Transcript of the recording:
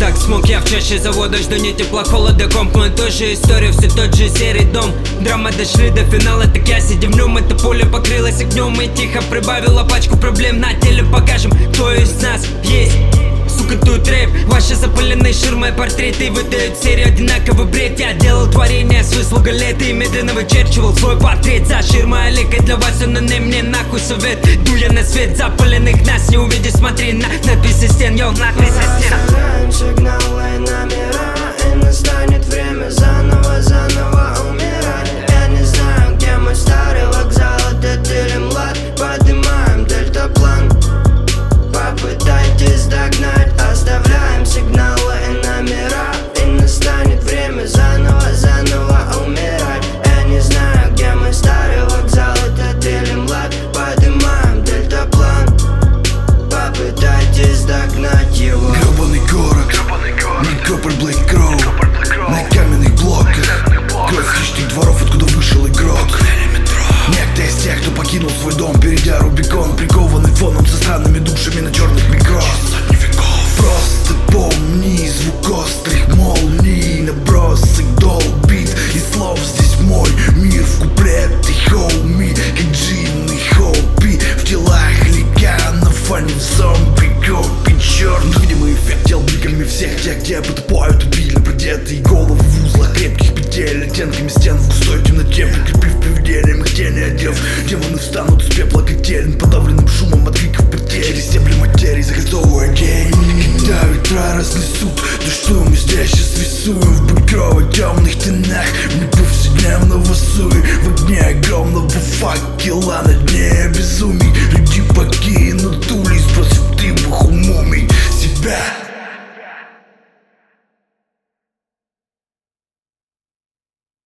как смог. Я в чаще завода, жду не тепла, холода. Комп мой тоже история, все тот же серый дом. Драма, дошли до финала, так я сидя в нем. Это поле покрылось огнем и тихо прибавила пачку проблем. На теле покажем, кто из нас есть. Сука, тут рэп, ваши запыленные ширмы, портреты выдают серию одинаковый бред. Я делал творение с выслуга лет и медленно вычерчивал свой портрет. За ширмой Олег, для вас он не мне нахуй совет. Дуя на свет запыленных, нас не увидишь, смотри на надписи стен, йоу, надписи стен. Оставляем сигналы и номера, и настанет время заново умирать. Я не знаю, где мой старый вокзал, это или млад. Поднимаем дельтаплан, попытайтесь догнать. Оставляем сигналы и номера, и настанет время заново умирать. Я не знаю, где мой старый вокзал, это или млад. Поднимаем дельтаплан, попытайтесь догнать его. Гребаный город, Некрополь Блэк Кроу, на каменных блоках, кровь хищных дворов, откуда вышел игрок. Некто из тех, кто покинул свой дом, перейдя Рубикон, прикованный фоном со странными душами на черных микро. Просто помни звук острых молний, набросок долбит, и слов здесь мой мир в куплеты хоуми, как джинны хобби в телах ликанов, а не в зомби копи черных. Видимый эффект тел бликами всех тех, где потопают обильно продетые головы в узлах крепких петель, оттенками стен в густой темноте, прикрепив привидением их тени, одев демоны встанут из пепла котель, подавленным шумом от криков потерь. Через стебли материи закольцовывая день, когда ветра разнесут то, что мы здесь сейчас рисуем в багрово-темных тенах, вне повседневного суе, в огне огромного факела над